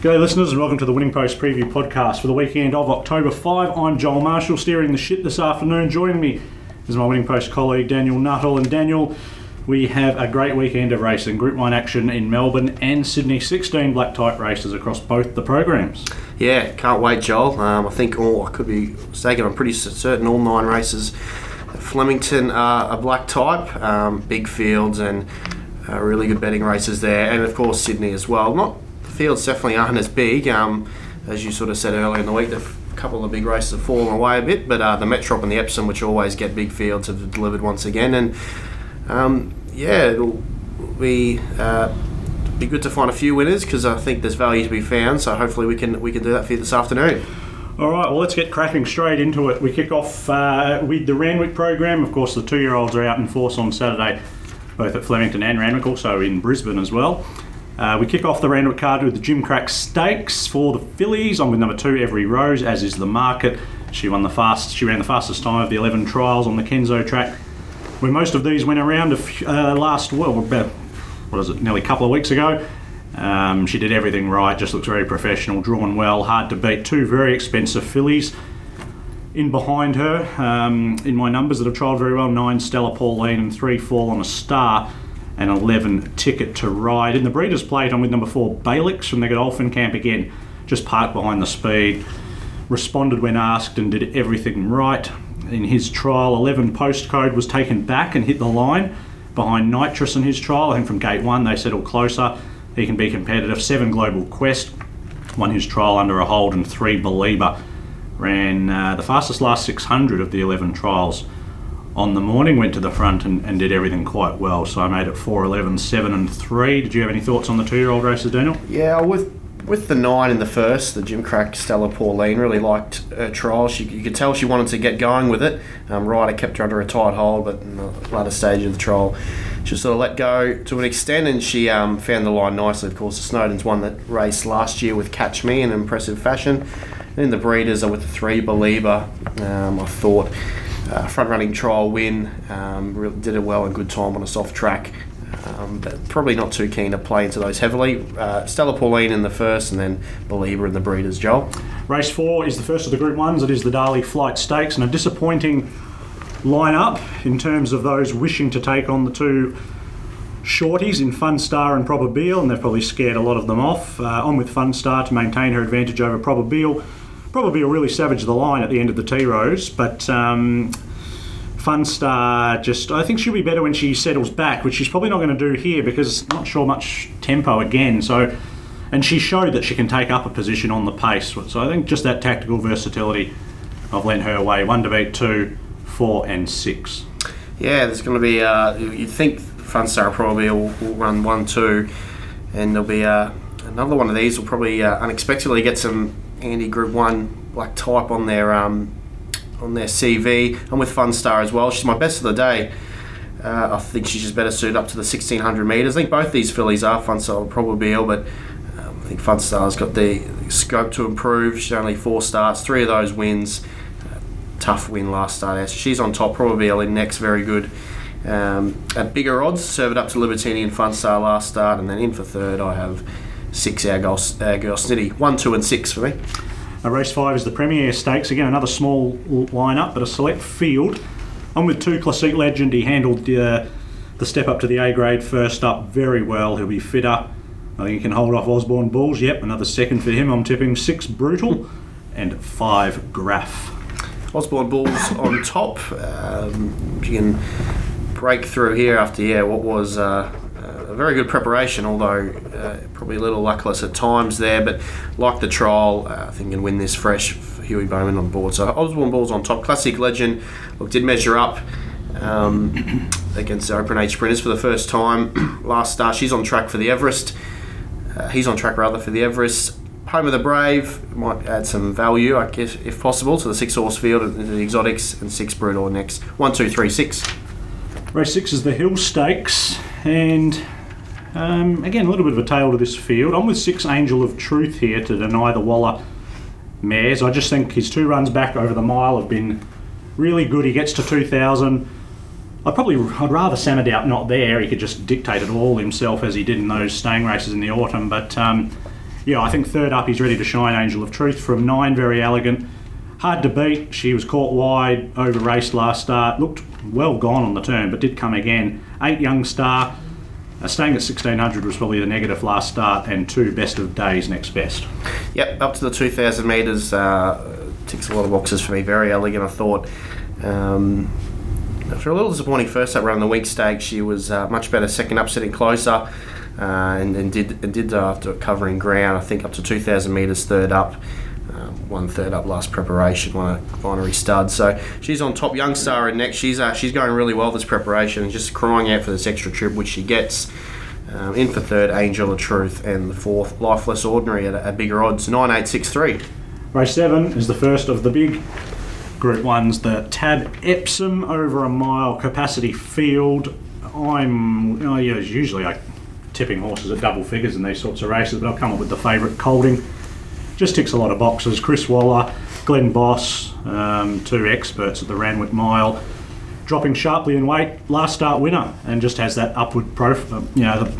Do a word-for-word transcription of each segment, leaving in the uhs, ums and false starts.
G'day listeners and welcome to the Winning Post Preview Podcast for the weekend of October fifth. I'm Joel Marshall, steering the ship this afternoon. Joining me is my Winning Post colleague Daniel Nuttall. And Daniel, we have a great weekend of racing. Group one action in Melbourne and Sydney, sixteen black type races across both the programs. Yeah, can't wait, Joel. Um, I think, oh, I could be mistaken, I'm pretty certain all nine races at Flemington are a black type, um, big fields and uh, really good betting races there. And of course Sydney as well. Not Fields definitely aren't as big, um, as you sort of said earlier in the week. A couple of the big races have fallen away a bit, but uh, the Metrop and the Epsom, which always get big fields, have delivered once again. And um, yeah, it'll be uh, be good to find a few winners because I think there's value to be found. So hopefully we can we can do that for you this afternoon. All right, well, let's get cracking straight into it. We kick off uh, with the Randwick program. Of course, the two-year-olds are out in force on Saturday, both at Flemington and Randwick, also in Brisbane as well. Uh, we kick off the Randwick card with the Gimcrack Stakes for the fillies. I'm with number two, Every Rose, as is the market. She won the fast. She ran the fastest time of the eleven trials on the Kenzo track, where most of these went around a few, uh, last well about what is it, nearly a couple of weeks ago. Um, she did everything right. Just looks very professional, drawn well, hard to beat. Two very expensive fillies in behind her. Um, in my numbers that have trialled very well, nine Stella Pauline and three Fall on a Star. And eleven Ticket to Ride. In the Breeders' Plate, I'm with number four, Balix from the Godolphin camp again. Just parked behind the speed, responded when asked and did everything right. In his trial, eleven Postcode was taken back and hit the line behind Nitrous in his trial. I think from gate one they settled closer. He can be competitive. seven Global Quest won his trial under a hold, and three Belieber ran uh, the fastest last six hundred of the eleven trials on the morning, went to the front and, and did everything quite well. So I made it four, eleven, seven and three. Did you have any thoughts on the two-year-old races, Daniel? Yeah, with with the nine in the first, the Gimcrack Stella Pauline, really liked her trial. She, you could tell she wanted to get going with it. Um, Ryder kept her under a tight hold, but in the latter stage of the trial, she sort of let go to an extent, and she um, found the line nicely. Of course, the Snowdens won that race last year with Catch Me in impressive fashion. Then the Breeders are with the three Belieber. Um, I thought Uh, front-running trial win, um, really did it well and good time on a soft track, um, but probably not too keen to play into those heavily. Uh, Stella Pauline in the first and then Belieber in the Breeders, Joel. Race four is the first of the Group ones. It is the Darley Flight Stakes, and a disappointing line-up in terms of those wishing to take on the two shorties in Funstar and Probabile, and they've probably scared a lot of them off. Uh, on with Funstar to maintain her advantage over Probabile. Probabile really savaged the line at the end of the T-Rose, but um, Funstar just, I think she'll be better when she settles back, which she's probably not going to do here because not sure much tempo again. So, and she showed that she can take up a position on the pace. So I think just that tactical versatility I've lent her away. One to beat two, four and six. Yeah, there's going to be, uh, you'd think Funstar probably will, will run one, two, and there'll be uh, another one of these will probably uh, unexpectedly get some Andy Group one black type on their um, on their C V. I'm with Funstar as well. She's my best of the day. Uh, I think she's just better suited up to the sixteen hundred metres. I think both these fillies are Funstar probably ill, but um, I think Funstar's got the scope to improve. She's only four starts, three of those wins. Uh, tough win last start. She's on top, probably in next, very good. Um, at bigger odds, serve it up to Libertini and Funstar last start, and then in for third I have six Our Girl, Our Girl Snitty. One, two and six for me. Uh, race five is the Premier Stakes. Again, another small lineup, but a select field. I'm with two Classique Legend. He handled uh, the step up to the A grade first up very well. He'll be fitter. I think he can hold off Osborne Bulls. Yep, another second for him. I'm tipping six Brutal and five Graph. Osborne Bulls on top. Um, you can break through here after, yeah, what was Uh, a very good preparation, although uh, probably a little luckless at times there, but like the trial, uh, I think can win this fresh for Huey Bowman on board. So Osborne Bulls on top. Classic Legend, look, did measure up um, against the Open Age sprinters for the first time last start. She's on track for the Everest. Uh, he's on track rather for the Everest. Home of the Brave might add some value, I guess, if possible, to the six horse field and the exotics, and six Brutal next. One, two, three, six. Race six is the Hill Stakes, and Um, again, a little bit of a tail to this field. I'm with six Angel of Truth here to deny the Waller mares. I just think his two runs back over the mile have been really good. He gets to two thousand. I'd probably, I'd rather Samadout not there. He could just dictate it all himself as he did in those staying races in the autumn. But um, yeah, I think third up he's ready to shine. Angel of Truth from nine, very elegant. Hard to beat. She was caught wide, over raced last start. Looked well gone on the turn, but did come again. Eight, Young Star. Uh, staying at sixteen hundred was probably the negative last start, and two, Best of Days next best. Yep, up to the two thousand metres. Uh, ticks a lot of boxes for me. Very elegant, I thought. Um, after a little disappointing first up run the week stakes, she was uh, much better second up, sitting closer, uh, and, and did and did uh, after covering ground. I think up to two thousand metres third up. Um, one third up last preparation, one a binary stud. So she's on top. Young Star in next. She's uh, she's going really well this preparation and just crying out for this extra trip, which she gets. Um, in for third, Angel of Truth, and the fourth, Lifeless Ordinary at, at bigger odds, nine eight six three. Race seven is the first of the big Group Ones, the Tab Epsom over a mile capacity field. I'm oh yeah, usually I tipping horses at double figures in these sorts of races, but I've come up with the favourite Colding. Just ticks a lot of boxes. Chris Waller, Glenn Boss, um, two experts at the Randwick Mile, dropping sharply in weight. Last start winner, and just has that upward profile. You know, the,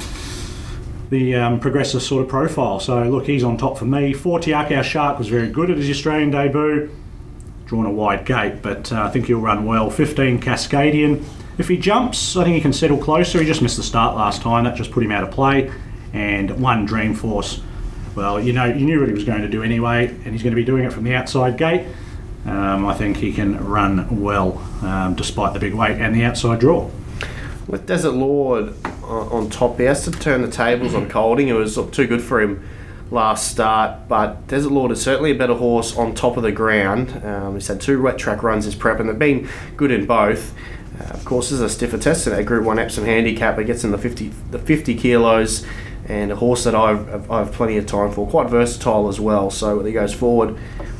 the um, progressive sort of profile. So look, he's on top for me. Four, Tiak, our Shark, was very good at his Australian debut. Drawn a wide gate, but uh, I think he'll run well. fifteen, Cascadian. If he jumps, I think he can settle closer. He just missed the start last time. That just put him out of play. And one, Dreamforce. Well, you know, you knew what he was going to do anyway, and he's going to be doing it from the outside gate. Um, I think he can run well, um, despite the big weight and the outside draw. With Desert Lord on, on top, he has to turn the tables on Colding. It was too good for him last start, but Desert Lord is certainly a better horse on top of the ground. Um, he's had two wet track runs this prep, and they've been good in both. Uh, of course, this is a stiffer test in a Group One Epsom handicap. It gets in the fifty, the fifty kilos. And a horse that I've, I've plenty of time for, quite versatile as well. So whether he goes forward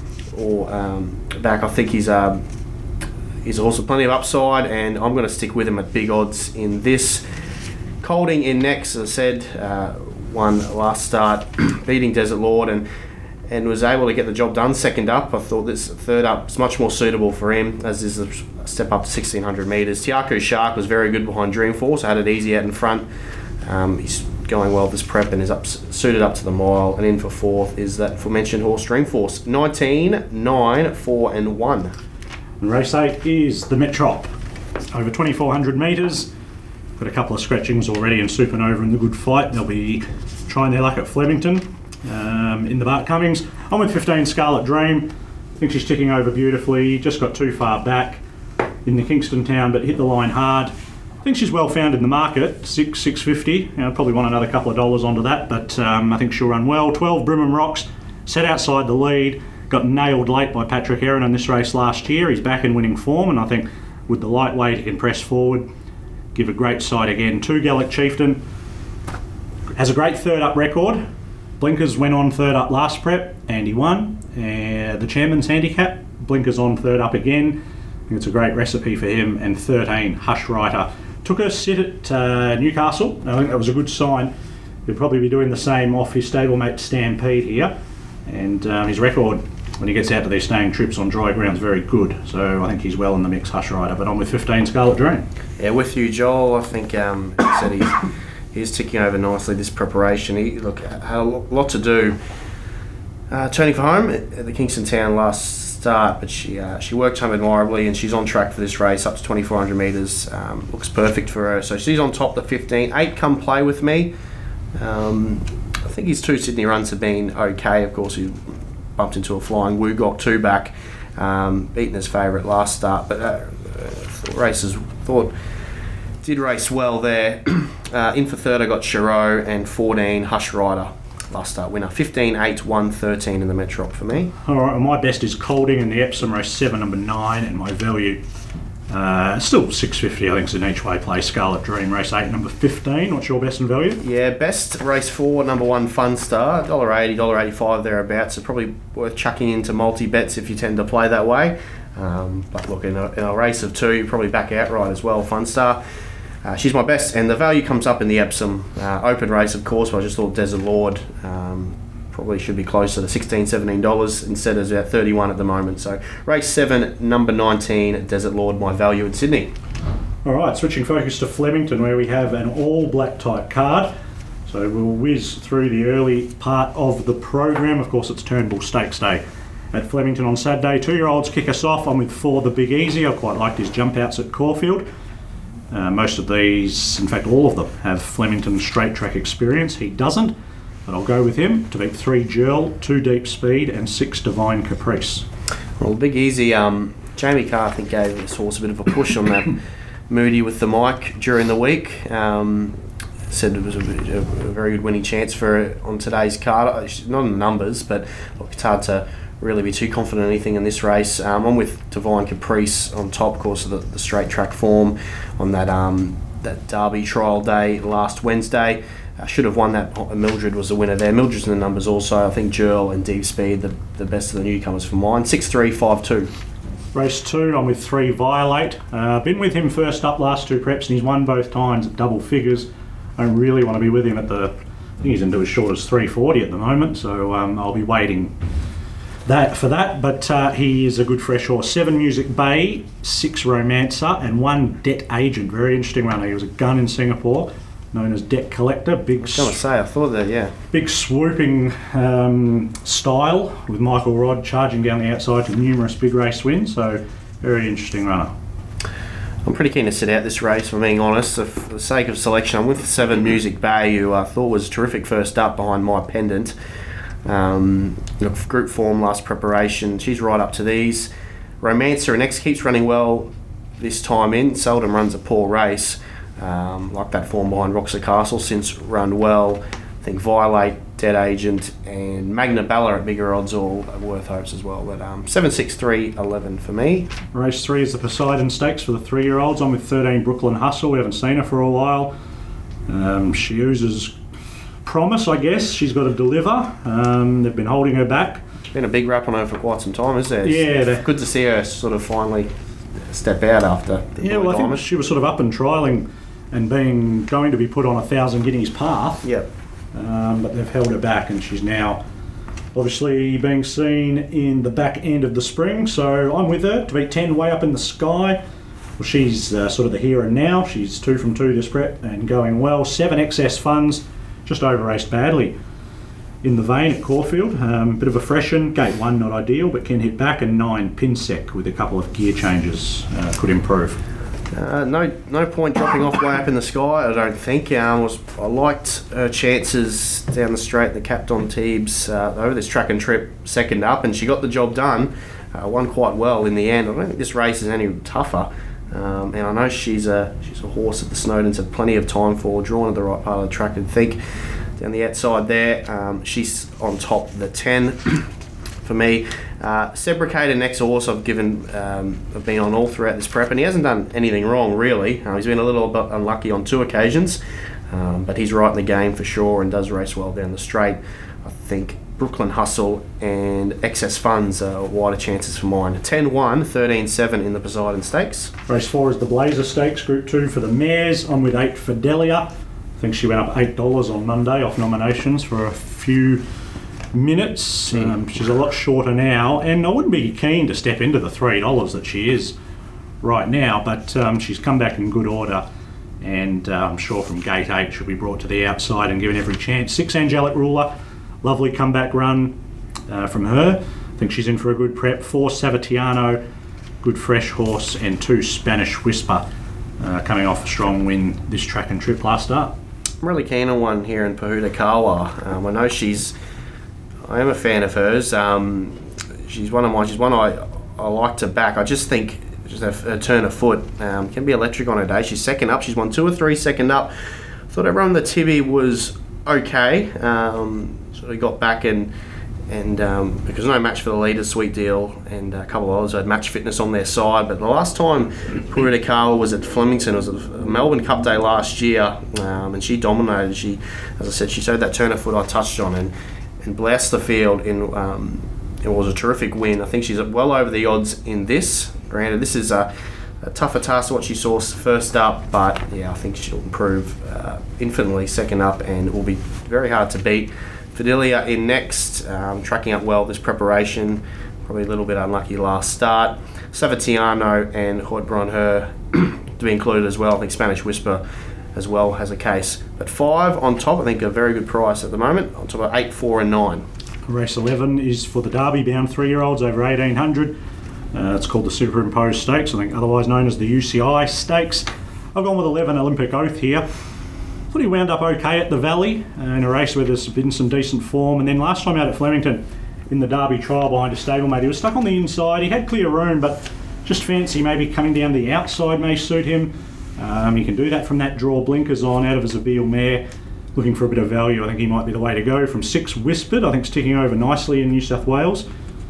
or um, back, I think he's um, he's a horse with plenty of upside, and I'm going to stick with him at big odds in this. Colding in next, as I said, uh, won last start, beating Desert Lord, and and was able to get the job done second up. I thought this third up is much more suitable for him, as is a step up to sixteen hundred metres. Tiaku Shark was very good behind Dreamforce, had it easy out in front. Um, he's going well this prep and is up, suited up to the mile, and in for fourth is that aforementioned horse Dreamforce. nineteen, nine, four and one. And race eight is the Metrop, over twenty-four hundred metres. Got a couple of scratchings already in Supernova in the good fight. They'll be trying their luck at Flemington um, in the Bart Cummings. I'm with fifteen, Scarlet Dream. I think she's ticking over beautifully. Just got too far back in the Kingston Town, but hit the line hard. I think she's well found in the market, six, six fifty. You know, probably want another couple of dollars onto that, but um, I think she'll run well. twelve, Brimham Rocks, set outside the lead, got nailed late by Patrick Heron in this race last year. He's back in winning form, and I think with the lightweight he can press forward, give a great sight again. Two, Gallic Chieftain, has a great third up record. Blinkers went on third up last prep, and he won. Uh, the Chairman's handicap, Blinkers on third up again. I think it's a great recipe for him. And thirteen, Hush Writer. Took a sit at uh, Newcastle. I think that was a good sign. He'll probably be doing the same off his stablemate Stampede here. And um, his record when he gets out to these staying trips on dry ground is very good. So I think he's well in the mix, Hush Rider. But I'm with fifteen, Scarlet Dream. Yeah, with you, Joel. I think um, as I said he's, he's ticking over nicely this preparation. He look had a lot to do uh, turning for home at the Kingston Town last start, but she uh, she worked home admirably, and she's on track for this race up to twenty-four hundred metres. Um, looks perfect for her. So she's on top, the fifteen. eight, Come Play With Me. Um, I think his two Sydney runs have been okay. Of course, he bumped into a flying Woogok two back, um, beaten his favourite last start, but uh, uh, races thought did race well there. uh, in for third, I got Chiro, and fourteen, Hush Rider. Last start winner. fifteen, eight, one, thirteen in the Metrop for me. All right, well, my best is Colding in the Epsom race seven, number nine, and my value uh, still six fifty. I think it's an each way play. Scarlet Dream race eight, number fifteen. What's your best and value? Yeah, best race four, number one, Fun Star, one dollar eighty, one dollar eighty-five thereabouts. So probably worth chucking into multi bets if you tend to play that way. Um, but look, in a, in a race of two, you probably back outright as well. Fun Star. Uh, she's my best, and the value comes up in the Epsom uh, open race, of course, but I just thought Desert Lord um, probably should be closer to sixteen dollars, seventeen dollars instead of about thirty-one dollars at the moment. So race seven, number nineteen, Desert Lord, my value in Sydney. All right, switching focus to Flemington, where we have an all-black type card. So we'll whiz through the early part of the program. Of course, it's Turnbull Stakes Day at Flemington on Saturday. Two-year-olds kick us off. I'm with four The Big Easy. I quite liked his jump outs at Caulfield. Uh, most of these, in fact all of them, have Flemington straight track experience. He doesn't, but I'll go with him to beat three Jurl, two Deep Speed and six Divine Caprice. Well, Big Easy, um, Jamie Carr I think gave this horse a bit of a push on that Moody with the mic during the week. Um, said it was a, a, a very good winning chance for it on today's card. Not in the numbers, but look, it's hard to really be too confident in anything in this race. Um, I'm with Divine Caprice on top, of course, of the, the straight track form on that um, that Derby trial day last Wednesday. I should have won that. Mildred was the winner there. Mildred's in the numbers also. I think Jurl and Deep Speed, the, the best of the newcomers for mine. six three, five two. Race two, I'm with three Violate. Uh, been with him first up last two preps and he's won both times at double figures. I don't really want to be with him at the, I think he's into as short as three forty at the moment, so um, I'll be waiting that for that, but uh, he is a good fresh horse. Seven Music Bay, six Romancer, and one Debt Agent. Very interesting runner. He was a gun in Singapore, known as Debt Collector. Big, I was going to say, I thought that, yeah. Big swooping um, style with Michael Rodd charging down the outside to numerous big race wins. So very interesting runner. I'm pretty keen to sit out this race, for being honest. For the sake of selection, I'm with Seven Music Bay, who I thought was terrific first up behind My Pendant. Um, look, group form, last preparation, she's right up to these. Romancer and X keeps running well this time in, seldom runs a poor race. Um, like that form behind Roxor Castle, since run well. I think Violate, Dead Agent, and Magna Bella at bigger odds all are worth hopes as well. But um, seven, six, three, eleven for me. Race three is the Poseidon Stakes for the three-year-olds. I'm with thirteen Brooklyn Hustle. We haven't seen her for a while. Um, she oozes promise, I guess. She's got to deliver. Um, they've been holding her back. It's been a big rap on her for quite some time, isn't there? Yeah. It's good to see her sort of finally step out after the Yeah, well, I think she was sort of up and trialling and being going to be put on a thousand guineas path. Yep. Um, but they've held her back and she's now obviously being seen in the back end of the spring. So I'm with her to beat ten Way Up in the Sky. Well, she's uh, sort of the here and now. She's two from two this prep and going well. Seven Excess Funds, just over raced badly in the vein at Caulfield. Um, bit of a freshen, gate one not ideal, but can hit back, and nine Pinsec with a couple of gear changes uh, could improve. Uh, no no point dropping off Way Up in the Sky, I don't think. Um, was, I liked her chances down the straight, the Captain Teebs uh, over this track and trip, second up, and she got the job done. Uh, won quite well in the end. I don't think this race is any tougher. Um, and I know she's a she's a horse that the Snowdens have plenty of time for, drawn at the right part of the track, and think down the outside there. Um, she's on top of the ten for me. Uh, Sebricator, next horse I've given, um, I've been on all throughout this prep, and he hasn't done anything wrong really. Uh, he's been a little bit unlucky on two occasions, um, but he's right in the game for sure and does race well down the straight. I think Brooklyn Hustle and Excess Funds are wider chances for mine. ten one, thirteen seven in the Poseidon Stakes. Race four is the Blazer Stakes, Group two for the mares. I'm with eight Fidelia. I think she went up eight dollars on Monday off nominations for a few minutes. Um, she's a lot shorter now, and I wouldn't be keen to step into the three dollars that she is right now, but um, she's come back in good order, and uh, I'm sure from gate eight she'll be brought to the outside and given every chance. Six Angelic Ruler, lovely comeback run uh, from her. I think she's in for a good prep. Four Savatiano, good fresh horse, and two Spanish Whisper uh, coming off a strong win this track and trip last start. I'm really keen on one here in Pahuta Kawa. Um, I know she's I am a fan of hers. Um, she's one of my. She's one I I like to back. I just think just a, a turn of foot um, can be electric on her day. She's second up. She's won two or three second up. Thought everyone the Tibby was okay. Um, so we got back and and um, because no match for the leaders, Sweet Deal and a couple of others had match fitness on their side. But the last time Pahuta Kawa was at Flemington, it was a Melbourne Cup day last year, um, and she dominated. She, as I said, she showed that turn of foot I touched on and. and blessed the field in um, it was a terrific win. I think she's well over the odds in this. Granted, this is a, a tougher task to what she saw first up, but yeah, I think she'll improve uh, infinitely second up, and it will be very hard to beat. Fidelia in next, um, tracking up well this preparation, probably a little bit unlucky last start. Savatiano and Hoyt Bron her to be included as well. I think Spanish Whisper as well has a case. But five on top, I think a very good price at the moment, on top of eight, four and nine. Race eleven is for the Derby bound three-year-olds over eighteen hundred. Uh, it's called the Superimposed Stakes, I think otherwise known as the U C I Stakes. I've gone with eleven Olympic Oath here. Thought he wound up okay at the Valley uh, in a race where there's been some decent form, and then last time out at Flemington in the Derby trial behind a stablemate, he was stuck on the inside. He had clear room, but just fancy maybe coming down the outside may suit him. Um, he can do that from that draw, blinkers on out of a Zabeel mare. Looking for a bit of value, I think he might be the way to go. From six Whispered, I think it's ticking over nicely in New South Wales.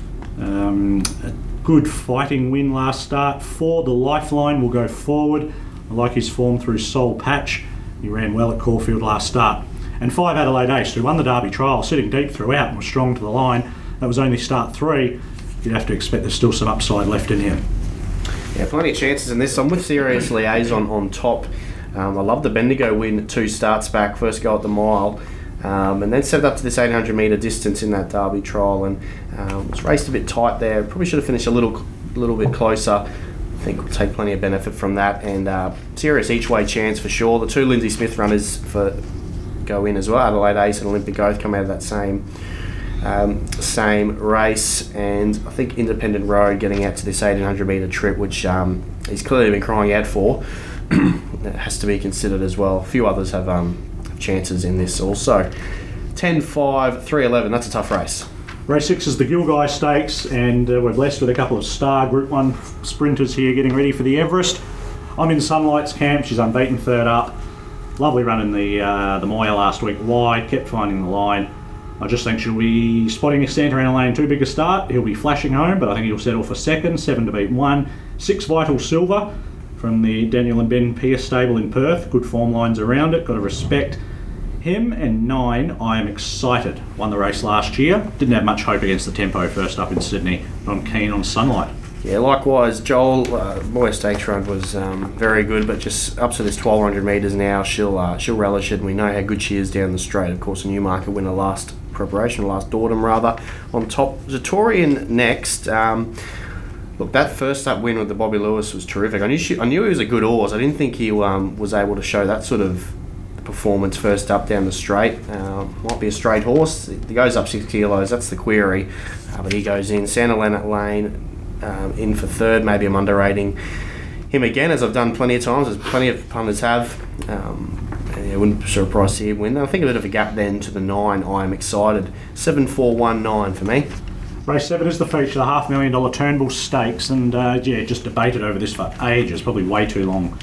Um, a good fighting win last start. Four, the Lifeline, will go forward. I like his form through Soul Patch. He ran well at Caulfield last start. And five, Adelaide Ace, who won the Derby trial, sitting deep throughout and was strong to the line. That was only start three. You'd have to expect there's still some upside left in him. Yeah, plenty of chances in this. I'm with Serious Liaison on top. Um, I love the Bendigo win two starts back, first go at the mile, um, and then set it up to this eight hundred metre distance in that Derby trial, and um, was raced a bit tight there. Probably should have finished a little little bit closer. I think we'll take plenty of benefit from that, and uh, serious each way chance for sure. The two Lindsay Smith runners for go in as well. Adelaide Ace and Olympic Oath come out of that same um, same race, and I think Independent Road getting out to this eighteen hundred metre trip, which um, he's clearly been crying out for. It has to be considered as well. A few others have um, chances in this also. ten, five, three, eleven, that's a tough race. Race six is the Gilgai Stakes, and uh, we're blessed with a couple of star Group one sprinters here getting ready for the Everest. I'm in Sunlight's camp. She's unbeaten third up. Lovely run in the uh, the Moya last week wide, kept finding the line. I just think she'll be spotting a Santa Ana Lane too big a start. He'll be flashing home, but I think he'll settle for second. Seven to beat one. Six, Vital Silver, from the Daniel and Ben Pierce stable in Perth. Good form lines around it, got to respect him. And nine, I Am Excited. Won the race last year. Didn't have much hope against the tempo first up in Sydney, but I'm keen on Sunlight. Yeah, likewise, Joel, uh, Moya Stakes run was um, very good, but just up to this twelve hundred metres now, she'll uh, she'll relish it, and we know how good she is down the straight. Of course, a Newmarket winner last preparation, last autumn rather. On top, Zatorian next. Um, Look, that first up win with the Bobby Lewis was terrific. I knew she, I knew he was a good horse. I didn't think he um, was able to show that sort of performance first up down the straight. Um, might be a straight horse. He goes up six kilos. That's the query. Uh, but he goes in. Santa Leonard Lane um, in for third. Maybe I'm underrating him again, as I've done plenty of times, as plenty of punters have. Um, and it wouldn't be surprised to see him win. I think a bit of a gap then to the nine. I Am Excited. Seven, four, one, nine for me. Race seven is the feature, the half million dollar Turnbull Stakes, and uh, yeah, just debated over this for ages, probably way too long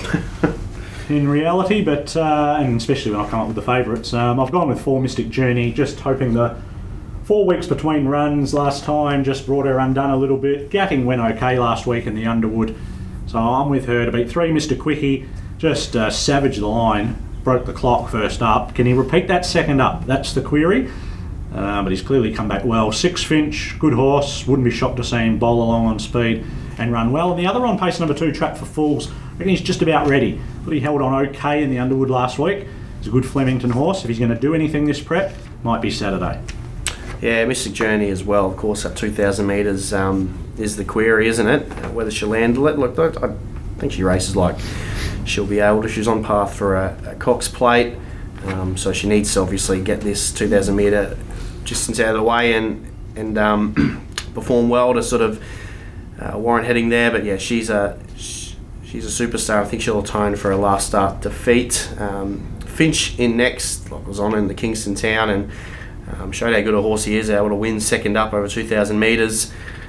in reality, but uh, and especially when I come up with the favourites. Um, I've gone with four, Mystic Journey, just hoping the four weeks between runs last time just brought her undone a little bit. Gatting went okay last week in the Underwood, so I'm with her to beat three, Mister Quickie, just uh, savaged the line, broke the clock first up. Can he repeat that second up? That's the query. Uh, but he's clearly come back well. Six Finch, good horse, wouldn't be shocked to see him bowl along on speed and run well. And the other on pace number two, Trap for Fools, I reckon he's just about ready. But he held on okay in the Underwood last week. He's a good Flemington horse. If he's going to do anything this prep, might be Saturday. Yeah, Mystic Journey as well. Of course, at two thousand metres um, is the query, isn't it? Uh, whether she'll handle it. Look, I think she races like she'll be able to. She's on path for a, a Cox Plate, um, so she needs to obviously get this two thousand metre distance out of the way and and um, perform well to sort of uh, warrant heading there. But yeah, she's a she's a superstar. I think she'll atone for her last start defeat. Um, Finch in next, like was on in the Kingston Town and um, showed how good a horse he is, able to win second up over two thousand metres.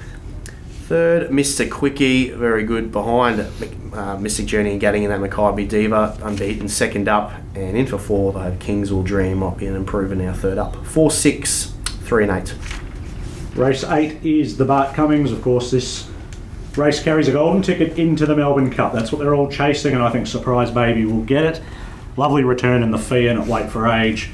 Third, Mister Quickie, very good behind uh, Mystic Journey and Gatting in that Mackay Diva, unbeaten second up, and in for four, they have Kingswell Dream, might be an improver now, third up. Four, six, three and eight. Race eight is the Bart Cummings. Of course, this race carries a golden ticket into the Melbourne Cup. That's what they're all chasing, and I think Surprise Baby will get it. Lovely return in the Fian at Weight for Age.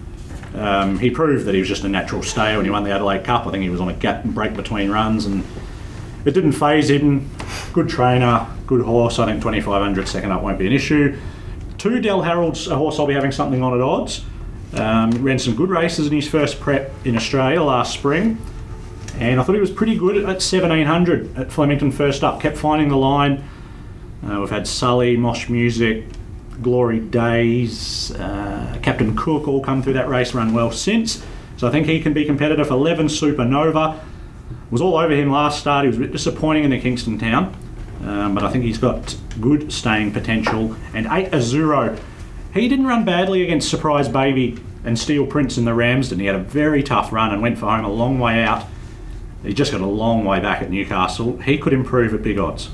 Um, he proved that he was just a natural stay when he won the Adelaide Cup. I think he was on a gap and break between runs, and it didn't faze him. Good trainer, good horse. I think twenty-five hundred second up won't be an issue. Two, Del Harold's a horse I'll be having something on at odds. Um, ran some good races in his first prep in Australia last spring, and I thought he was pretty good at seventeen hundred at Flemington first up. Kept finding the line. Uh, we've had Sully, Mosh Music, Glory Days, uh, Captain Cook all come through that race, run well since. So I think he can be competitive. eleven Supernova was all over him last start. He was a bit disappointing in the Kingston Town, um, but I think he's got good staying potential. And eight Azuro, he didn't run badly against Surprise Baby and Steel Prince in the Ramsden. He had a very tough run and went for home a long way out. He just got a long way back at Newcastle. He could improve at big odds.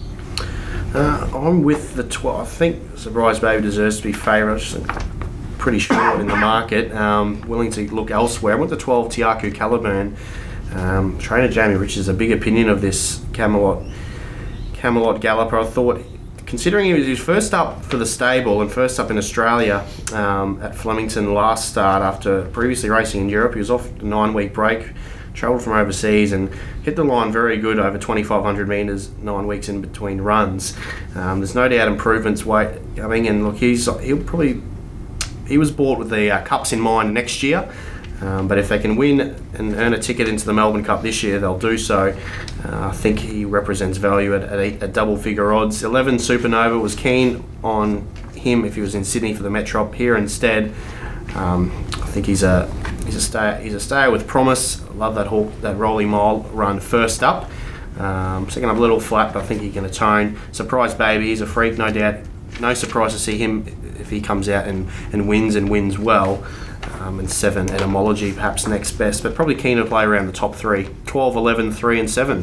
Uh, I'm with the twelve. I think Surprise Baby deserves to be favourite. Pretty short in the market. Um, willing to look elsewhere. I went to twelve Tiaku Caliburn. Um, trainer Jamie Rich has a big opinion of this Camelot Camelot Galloper. I thought, considering he was his first up for the stable and first up in Australia um, at Flemington last start after previously racing in Europe, he was off a nine-week break, travelled from overseas and hit the line very good over twenty-five hundred metres, nine weeks in between runs. Um, there's no doubt improvements wait coming, and look, he's he'll probably he was bought with the uh, Cups in mind next year. Um, but if they can win and earn a ticket into the Melbourne Cup this year, they'll do so. Uh, I think he represents value at, at, a, at double figure odds. eleven Supernova was keen on him if he was in Sydney for the Metrop. Here instead, um, I think he's a he's a stay he's a stayer with promise. I love that hawk, that rolling mile run first up. Um, second up a little flat, but I think he can atone. Surprise Baby, he's a freak, no doubt. No surprise to see him if he comes out and, and wins and wins well. Um, and seven Etymology perhaps next best, but probably keen to play around the top three. twelve, eleven, three and seven.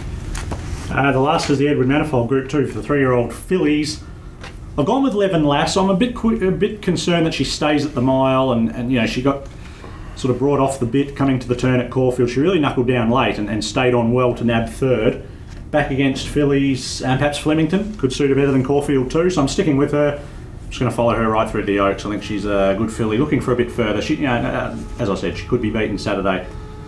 Uh, the last is the Edward Manifold Group two for the three-year-old fillies. I've gone with Levin Lass. I'm a bit qu- a bit concerned that she stays at the mile, and, and you know she got sort of brought off the bit coming to the turn at Caulfield. She really knuckled down late and, and stayed on well to nab third. Back against fillies and perhaps Flemington could suit her better than Caulfield too, so I'm sticking with her. Just going to follow her right through the Oaks. I think she's a good filly, looking for a bit further. She, you know, as I said, she could be beaten Saturday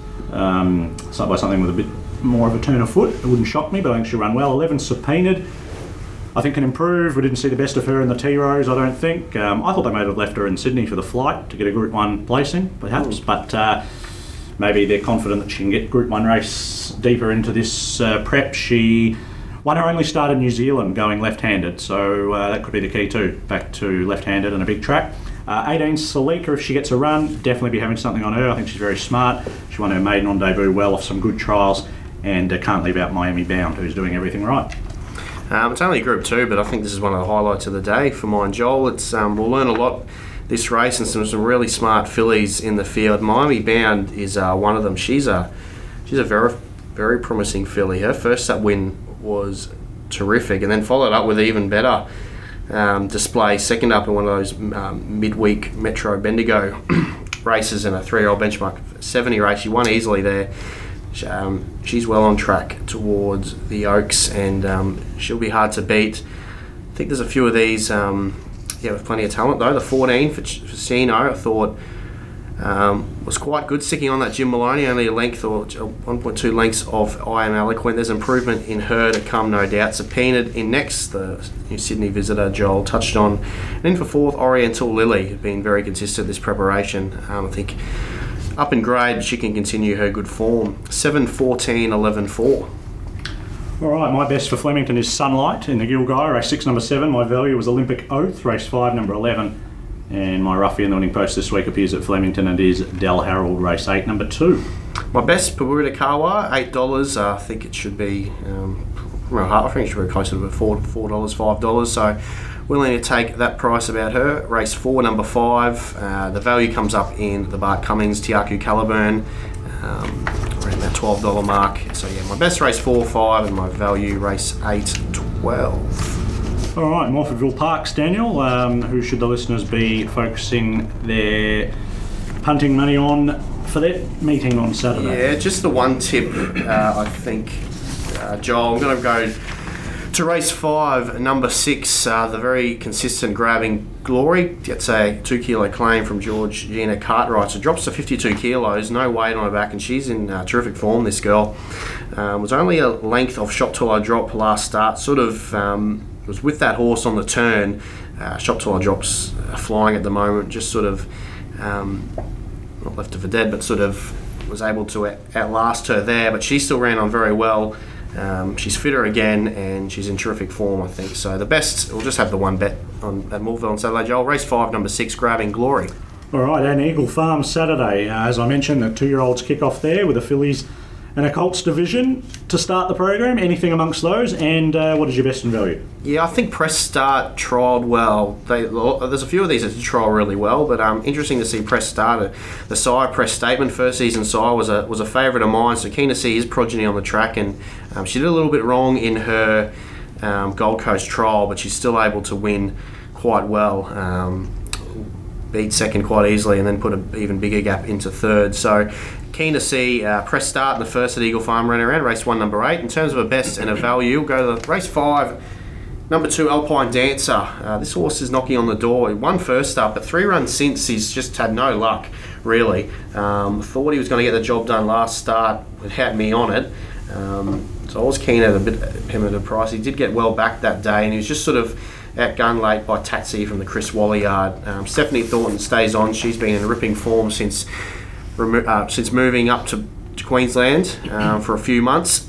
um, by something with a bit more of a turn of foot. It wouldn't shock me, but I think she'll run well. eleven Subpoenaed, I think can improve. We didn't see the best of her in the T-Rose, I don't think. Um, I thought they may have left her in Sydney for the flight to get a Group one placing, perhaps, but uh, maybe they're confident that she can get Group one race deeper into this uh, prep. She won her only start in New Zealand going left-handed, so uh, that could be the key too, back to left-handed and a big track. Uh, eighteen Salika, if she gets a run, definitely be having something on her. I think she's very smart. She won her maiden on debut well off some good trials, and uh, can't leave out Miami Bound, who's doing everything right. Um, it's only Group two, but I think this is one of the highlights of the day for mine, Joel. It's um, we'll learn a lot this race and some, some really smart fillies in the field. Miami Bound is uh, one of them. She's a she's a very very promising filly. Her first up win was terrific, and then followed up with even better um, display. Second up in one of those um, midweek Metro Bendigo races in a three-year-old benchmark seventy race. She won easily there. Um, she's well on track towards the Oaks, and um, she'll be hard to beat. I think there's a few of these, um, yeah, with plenty of talent though. The fourteen for Facino, I thought um, was quite good, sticking on that Jim Maloney, only a length or one point two lengths of I Am Eloquent. There's improvement in her to come, no doubt. Subpoenaed in next, the New Sydney visitor, Joel touched on. And then for fourth, Oriental Lily, been very consistent this preparation. Um, I think up in grade, she can continue her good form. seven, fourteen, eleven, four. All right, my best for Flemington is Sunlight in the Gilgai, race six, number seven. My value was Olympic Oath, race five, number eleven. And my roughie in the winning post this week appears at Flemington and is Del Harold, race eight, number two. My best, Pawuta Kawa, eight dollars. Uh, I think it should be, um, well, I think it should be closer to four dollars, four dollars, five dollars. So willing to take that price about her. Race four, number five. Uh, the value comes up in the Bart Cummings, Tiaku Caliburn, um, around that twelve dollars mark. So yeah, my best race four, five, and my value race eight, twelve. All right, Morfordville Parks, Daniel. Um, who should the listeners be focusing their punting money on for that meeting on Saturday? Yeah, just the one tip, uh, I think, uh, Joel. I'm going to go to race five, number six, uh, the very consistent grabbing Glory. Gets a two kilo claim from Georgina Cartwright. So drops to fifty-two kilos, no weight on her back, and she's in uh, terrific form, this girl. Um, was only a length of Shop Till I Drop last start, sort of. Um, was with that horse on the turn. Uh, Shop Till I Drop's uh, flying at the moment, just sort of um, not left her for dead, but sort of was able to outlast her there, but she still ran on very well. Um, she's fitter again, and she's in terrific form, I think. So the best, we'll just have the one bet on at Moorville on Saturday, Joel. Race five, number six, Grabbing Glory. All right, and Eagle Farm Saturday. Uh, as I mentioned, the two-year-olds kick off there with the fillies and a Colts division to start the program. Anything amongst those? And uh, what is your best in value? Yeah, I think Press Start trialled well. They, there's a few of these that trial really well, but um, interesting to see Press Start. The sire Press Statement, first season sire, was a was a favourite of mine, so keen to see his progeny on the track. And um, she did a little bit wrong in her um, Gold Coast trial, but she's still able to win quite well. Um, beat second quite easily, and then put an even bigger gap into third. So keen to see uh, Press Start in the first at Eagle Farm running around, race one, number eight. In terms of a best and a value, we'll go to the race five, number two, Alpine Dancer. Uh, this horse is knocking on the door. He won first up, but three runs since, he's just had no luck, really. Um, thought he was going to get the job done last start, it had me on it. Um, so I was keen at a bit him at a price. He did get well back that day, and he was just sort of outgunned late by Tatsy from the Chris Wally yard. Um, Stephanie Thornton stays on. She's been in ripping form since uh, since moving up to, to Queensland um, for a few months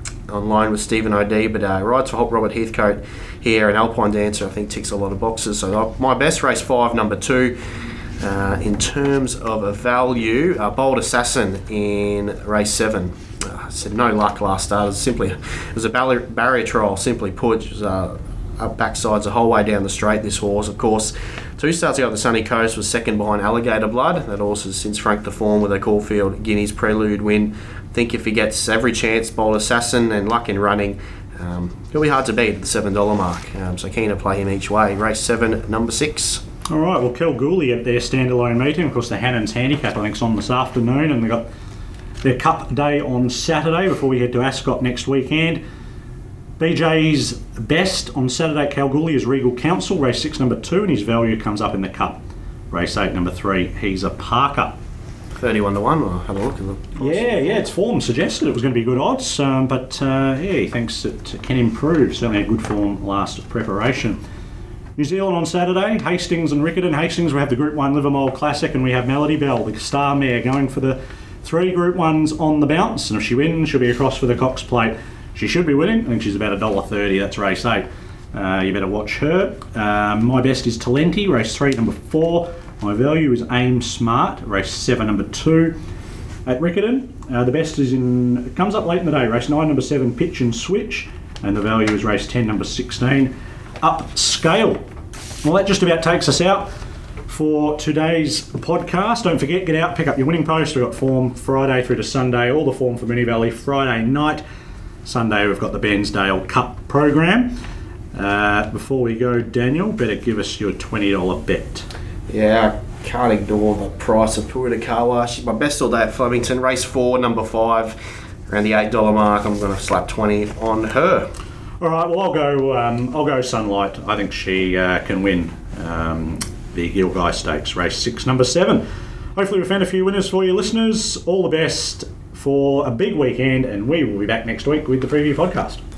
on loan with Stephen O'D, but uh, rides for Hope Robert Heathcote here, and Alpine Dancer I think ticks a lot of boxes. So my best, race five, number two. Uh, in terms of a value, uh, Bold Assassin in race seven. Uh, I said no luck last start. It was simply it was a barrier, barrier trial, simply put. It was, uh, up backsides the whole way down the straight, this horse. Of course, two starts ago at the Sunny Coast was second behind Alligator Blood. That horse has since franked the form with a Caulfield Guineas Prelude win. I think if he gets every chance, Bold Assassin and luck in running, um, he'll be hard to beat at the seven dollar mark. Um, so keen to play him each way. Race seven, number six. All right, well, Kalgoorlie at their standalone meeting. Of course, the Hannon's Handicap, I think, is on this afternoon, and they've got their Cup day on Saturday before we head to Ascot next weekend. B J's best on Saturday at Kalgoorlie is Regal Council, race six, number two, and his value comes up in the Cup. Race eight, number three, He's a Parker. thirty-one to one, I'll have a look at them. Yeah, yeah, its form suggested it was going to be good odds, um, but uh, yeah, he thinks it can improve. Certainly a good form last preparation. New Zealand on Saturday, Hastings and Riccarton. Hastings, we have the Group one Livermore Classic, and we have Melody Bell, the star mare, going for the three Group ones on the bounce, and if she wins, she'll be across for the Cox Plate. She should be winning. I think she's about one dollar thirty. That's race eight. Uh, you better watch her. Um, my best is Talenti, race three, number four. My value is Aim Smart, race seven, number two. At Riccarton, uh, the best is in, it comes up late in the day, race nine, number seven, Pitch and Switch. And the value is race ten, number sixteen, Upscale. Well, that just about takes us out for today's podcast. Don't forget, get out, pick up your winning post. We've got form Friday through to Sunday, all the form for Moonee Valley Friday night. Sunday we've got the Bairnsdale Cup program. Uh, before we go, Daniel, better give us your twenty dollar bet. Yeah, I can't ignore the price of Puritakawa. She's my best all day at Flemington. Race four, number five, around the eight dollar mark. I'm going to slap twenty on her. All right, well, I'll go um, I'll go Sunlight. I think she uh, can win um, the Gilgai Stakes, race six, number seven. Hopefully we've found a few winners for you listeners. All the best for a big weekend, and we will be back next week with the preview podcast.